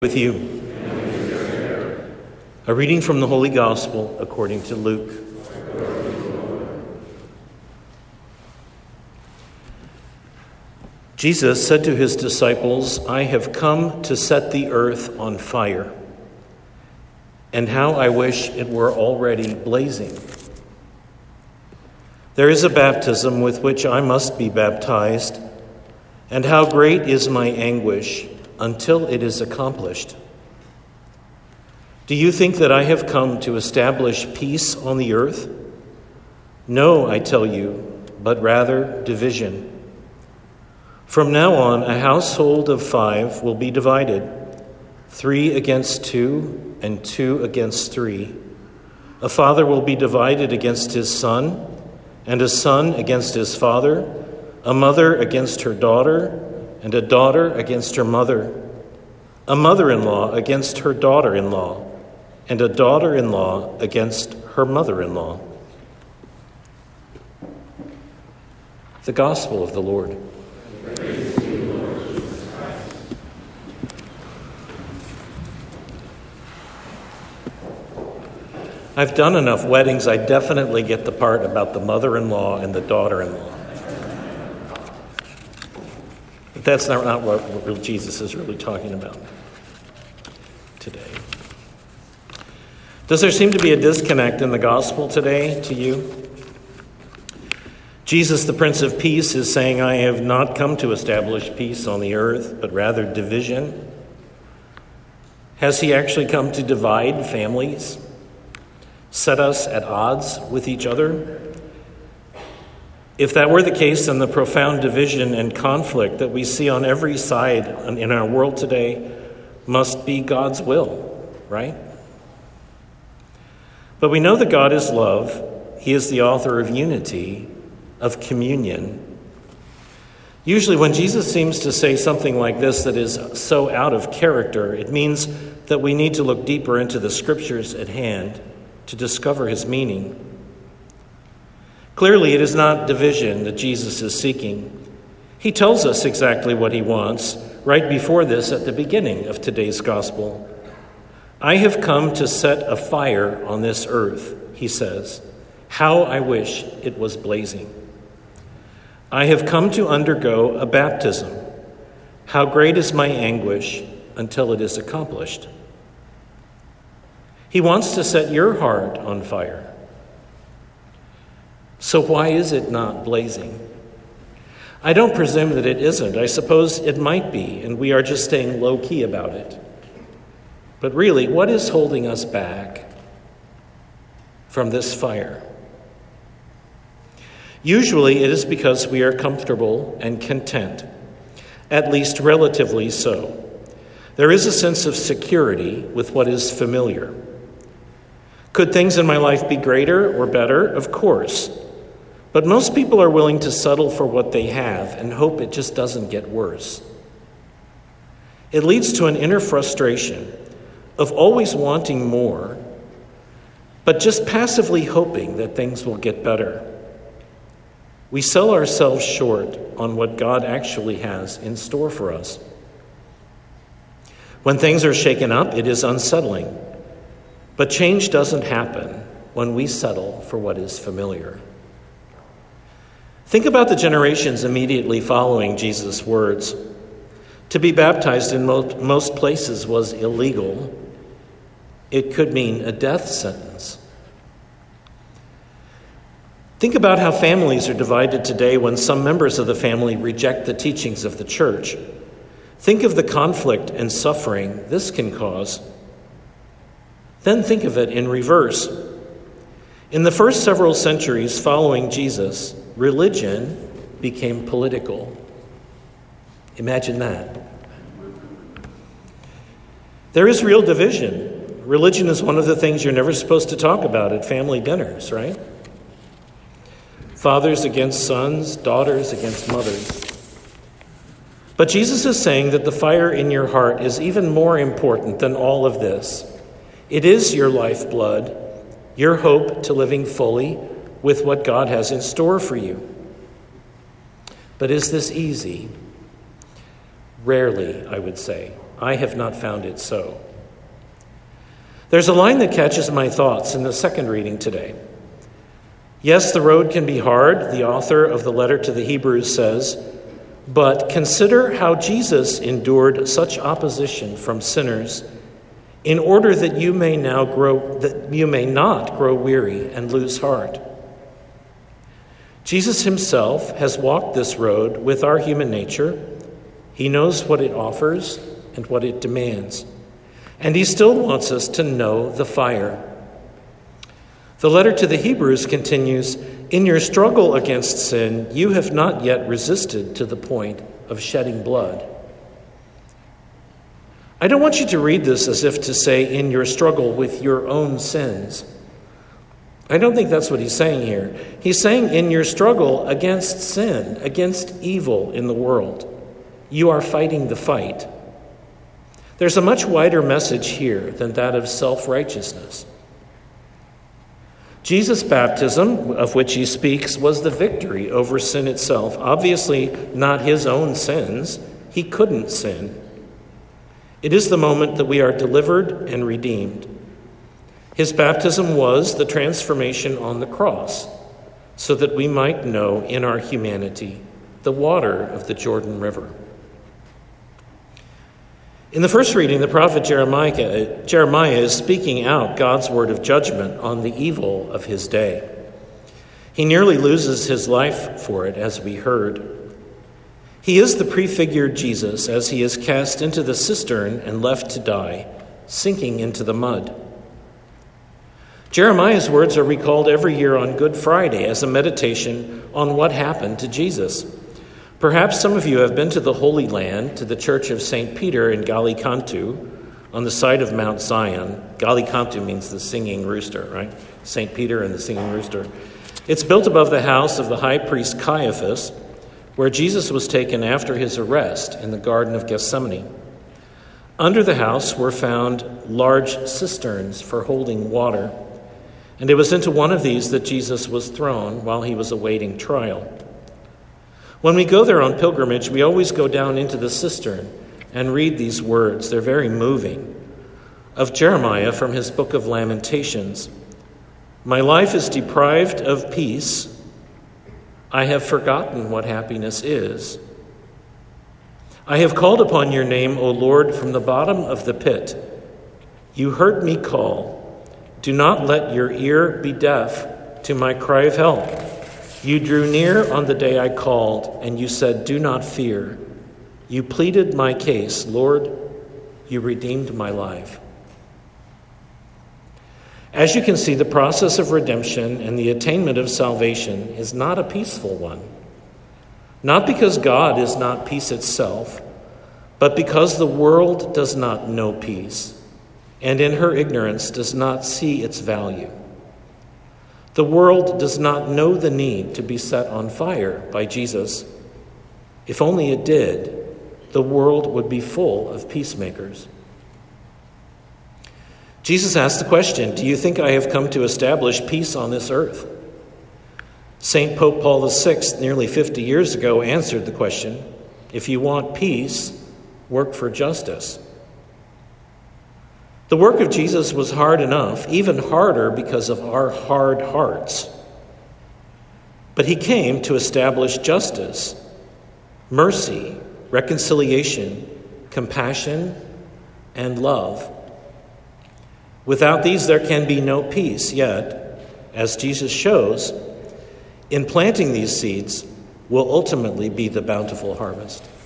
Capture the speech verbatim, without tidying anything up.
With you. A reading from the Holy Gospel according to Luke. Jesus said to his disciples, "I have come to set the earth on fire, and how I wish it were already blazing. There is a baptism with which I must be baptized, and how great is my anguish until it is accomplished. Do you think that I have come to establish peace on the earth? No, I tell you, but rather division. From now on, a household of five will be divided, three against two and two against three. A father will be divided against his son, and a son against his father, a mother against her daughter, and a daughter against her mother, a mother-in-law against her daughter-in-law, and a daughter-in-law against her mother-in-law." The Gospel of the Lord. Praise to you, Lord Jesus Christ. I've done enough weddings, I definitely get the part about the mother-in-law and the daughter-in-law. But that's not, not what Jesus is really talking about today. Does there seem to be a disconnect in the gospel today to you? Jesus, the Prince of Peace, is saying, "I have not come to establish peace on the earth, but rather division." Has he actually come to divide families, set us at odds with each other? If that were the case, then the profound division and conflict that we see on every side in our world today must be God's will, right? But we know that God is love. He is the author of unity, of communion. Usually when Jesus seems to say something like this that is so out of character, it means that we need to look deeper into the scriptures at hand to discover his meaning. Clearly, it is not division that Jesus is seeking. He tells us exactly what he wants right before this at the beginning of today's gospel. "I have come to set a fire on this earth," he says. "How I wish it was blazing. I have come to undergo a baptism. How great is my anguish until it is accomplished." He wants to set your heart on fire. So why is it not blazing? I don't presume that it isn't. I suppose it might be, and we are just staying low-key about it. But really, what is holding us back from this fire? Usually, it is because we are comfortable and content, at least relatively so. There is a sense of security with what is familiar. Could things in my life be greater or better? Of course. But most people are willing to settle for what they have and hope it just doesn't get worse. It leads to an inner frustration of always wanting more, but just passively hoping that things will get better. We sell ourselves short on what God actually has in store for us. When things are shaken up, it is unsettling. But change doesn't happen when we settle for what is familiar. Think about the generations immediately following Jesus' words. To be baptized in most, most places was illegal. It could mean a death sentence. Think about how families are divided today when some members of the family reject the teachings of the church. Think of the conflict and suffering this can cause. Then think of it in reverse. In the first several centuries following Jesus, religion became political. Imagine that. There is real division. Religion is one of the things you're never supposed to talk about at family dinners, right? Fathers against sons, daughters against mothers. But Jesus is saying that the fire in your heart is even more important than all of this. It is your lifeblood, your hope to living fully with what God has in store for you. But is this easy? Rarely, I would say. I have not found it so. There's a line that catches my thoughts in the second reading today. Yes, the road can be hard, the author of the letter to the Hebrews says, but consider how Jesus endured such opposition from sinners in order that you may now grow, that you may not grow weary and lose heart. Jesus himself has walked this road with our human nature. He knows what it offers and what it demands. And he still wants us to know the fire. The letter to the Hebrews continues, in your struggle against sin, you have not yet resisted to the point of shedding blood. I don't want you to read this as if to say, in your struggle with your own sins. I don't think that's what he's saying here. He's saying, in your struggle against sin, against evil in the world, you are fighting the fight. There's a much wider message here than that of self-righteousness. Jesus' baptism, of which he speaks, was the victory over sin itself. Obviously, not his own sins. He couldn't sin. It is the moment that we are delivered and redeemed. His baptism was the transformation on the cross, so that we might know in our humanity the water of the Jordan River. In the first reading, the prophet Jeremiah, Jeremiah is speaking out God's word of judgment on the evil of his day. He nearly loses his life for it, as we heard. He is the prefigured Jesus as he is cast into the cistern and left to die, sinking into the mud. Jeremiah's words are recalled every year on Good Friday as a meditation on what happened to Jesus. Perhaps some of you have been to the Holy Land, to the Church of Saint Peter in Gallicantu, on the site of Mount Zion. Gallicantu means the singing rooster, right? Saint Peter and the singing rooster. It's built above the house of the high priest Caiaphas, where Jesus was taken after his arrest in the Garden of Gethsemane. Under the house were found large cisterns for holding water, and it was into one of these that Jesus was thrown while he was awaiting trial. When we go there on pilgrimage, we always go down into the cistern and read these words. They're very moving. Of Jeremiah from his book of Lamentations. My life is deprived of peace. I have forgotten what happiness is. I have called upon your name, O Lord, from the bottom of the pit. You heard me call. Do not let your ear be deaf to my cry of help. You drew near on the day I called, and you said, do not fear. You pleaded my case, Lord, you redeemed my life. As you can see, the process of redemption and the attainment of salvation is not a peaceful one. Not because God is not peace itself, but because the world does not know peace, and in her ignorance does not see its value. The world does not know the need to be set on fire by Jesus. If only it did, the world would be full of peacemakers. Jesus asked the question, do you think I have come to establish peace on this earth? Saint Pope Paul the Sixth, nearly fifty years ago, answered the question, if you want peace, work for justice. The work of Jesus was hard enough, even harder because of our hard hearts. But he came to establish justice, mercy, reconciliation, compassion, and love. Without these, there can be no peace, yet, as Jesus shows, in planting these seeds will ultimately be the bountiful harvest.